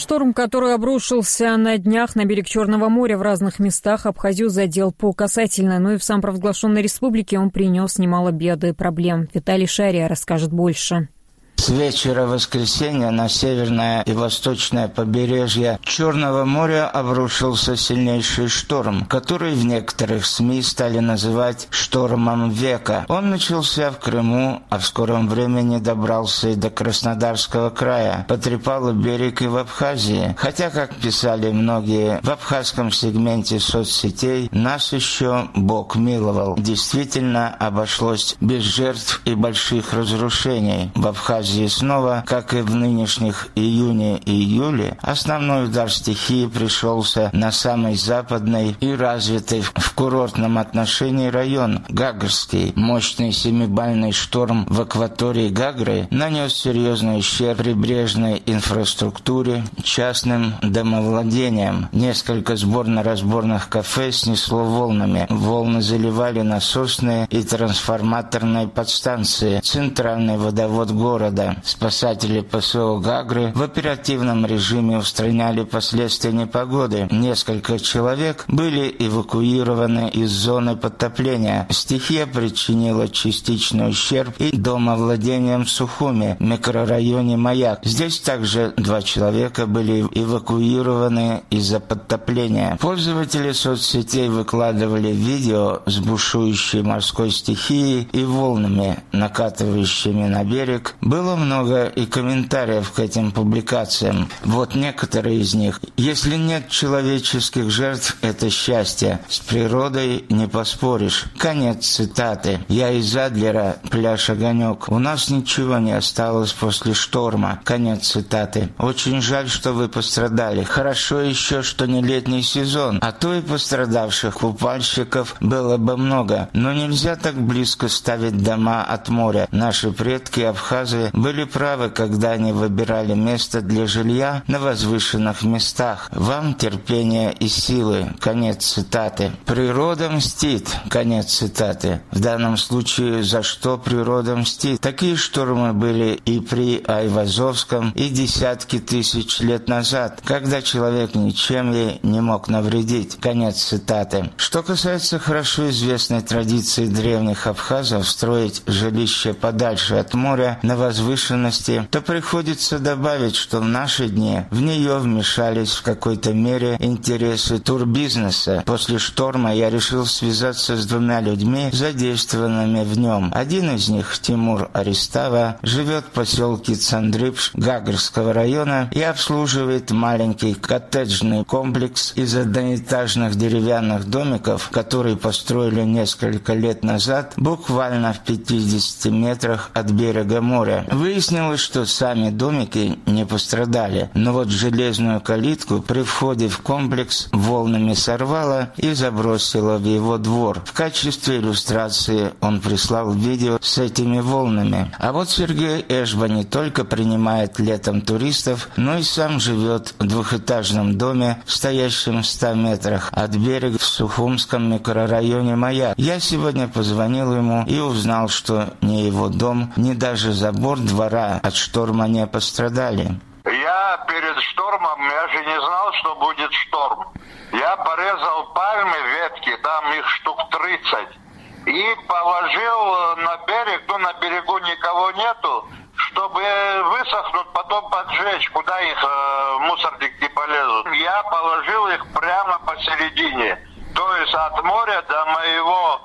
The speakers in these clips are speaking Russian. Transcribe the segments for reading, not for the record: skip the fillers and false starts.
Шторм, который обрушился на днях на берег Черного моря в разных местах, Абхазию задел по касательной, но и в самопровозглашенной республике он принес немало бед и проблем. Виталий Шария расскажет больше. С вечера воскресенья на северное и восточное побережье Черного моря обрушился сильнейший шторм, который в некоторых СМИ стали называть «штормом века». Он начался в Крыму, а в скором времени добрался и до Краснодарского края, потрепал берег и в Абхазии. Хотя, как писали многие, в абхазском сегменте соцсетей нас еще Бог миловал. Действительно, обошлось без жертв и больших разрушений. В Абхазии снова, как и в нынешних июне и июле, основной удар стихии пришелся на самый западный и развитый в курортном отношении район Гагрский. Мощный семибальный шторм в акватории Гагры нанес серьезный ущерб прибрежной инфраструктуре, частным домовладениям. Несколько сборно-разборных кафе снесло волнами. Волны заливали насосные и трансформаторные подстанции, центральный водовод города. Спасатели ПСО Гагры в оперативном режиме устраняли последствия непогоды. Несколько человек были эвакуированы из зоны подтопления. Стихия причинила частичный ущерб и домовладениям в Сухуми, микрорайоне Маяк. Здесь также 2 человека были эвакуированы из-за подтопления. Пользователи соцсетей выкладывали видео с бушующей морской стихией и волнами, накатывающими на берег. Было много и комментариев к этим публикациям. Вот некоторые из них. Если нет человеческих жертв, это счастье. С природой не поспоришь. Конец цитаты. Я из Адлера, пляж Огонек. У нас ничего не осталось после шторма. Конец цитаты. Очень жаль, что вы пострадали. Хорошо еще, что не летний сезон. А то и пострадавших купальщиков было бы много. Но нельзя так близко ставить дома от моря. Наши предки абхазы были правы, когда они выбирали место для жилья на возвышенных местах. Вам терпение и силы. Конец цитаты. Природа мстит. Конец цитаты. В данном случае за что природа мстит? Такие штормы были и при Айвазовском, и десятки тысяч лет назад, когда человек ничем ей не мог навредить. Конец цитаты. Что касается хорошо известной традиции древних абхазов строить жилище подальше от моря на возвышенности, то приходится добавить, что в наши дни в нее вмешались в какой-то мере интересы турбизнеса. После шторма я решил связаться с 2 людьми, задействованными в нем. Один из них, Тимур Аристава, живет в поселке Цандрыпш Гагрского района и обслуживает маленький коттеджный комплекс из одноэтажных деревянных домиков, который построили несколько лет назад, буквально в 50 метрах от берега моря. Выяснилось, что сами домики не пострадали, но вот железную калитку при входе в комплекс волнами сорвало и забросило в его двор. В качестве иллюстрации он прислал видео с этими волнами. А вот Сергей Эшба не только принимает летом туристов, но и сам живет в 2-этажном доме, стоящем в 100 метрах от берега в Сухумском микрорайоне Маяк. Я сегодня позвонил ему и узнал, что ни его дом, ни даже забор двора от шторма не пострадали. Я перед штормом, я же не знал, что будет шторм. Я порезал пальмы, ветки, там их штук 30, и положил на берег, на берегу никого нету, чтобы высохнуть, потом поджечь, куда их мусорник не полезут. Я положил их прямо посередине. То есть от моря до моего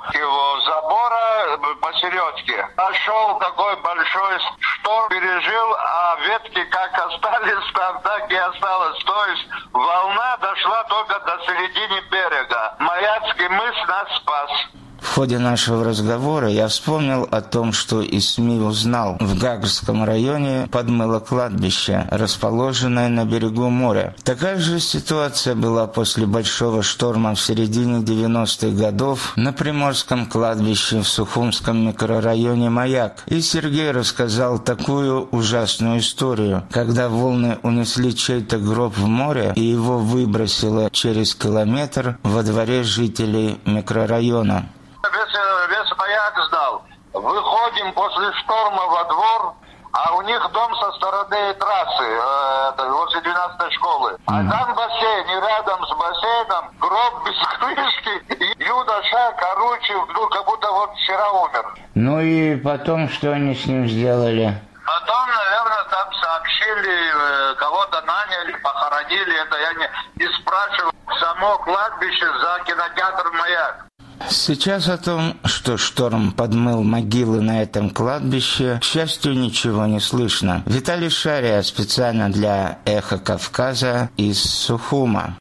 забора посередке. Пошел такой большой шторм, пережил, а ветки как остались там, так и осталось. То есть волна дошла только до середины берега. Маяцкий мыс нас спас. В ходе нашего разговора я вспомнил о том, что из СМИ узнал. В Гагрском районе подмыло кладбище, расположенное на берегу моря. Такая же ситуация была после большого шторма в середине 90-х годов на Приморском кладбище в Сухумском микрорайоне Маяк. И Сергей рассказал такую ужасную историю, когда волны унесли чей-то гроб в море и его выбросило через километр во дворе жителей микрорайона. Весь Маяк знал. Выходим после шторма во двор, а у них дом со стороны трассы, возле 12-й школы. А там бассейн, и рядом с бассейном гроб без крышки, и юноша, как будто вот вчера умер. Ну и потом, что они с ним сделали? Потом, наверное, там сообщили, кого-то наняли, похоронили, это я не спрашивал. Само кладбище за кинотеатр «Маяк». Сейчас о том, что шторм подмыл могилы на этом кладбище, к счастью, ничего не слышно. Виталий Шария специально для «Эхо Кавказа» из Сухума.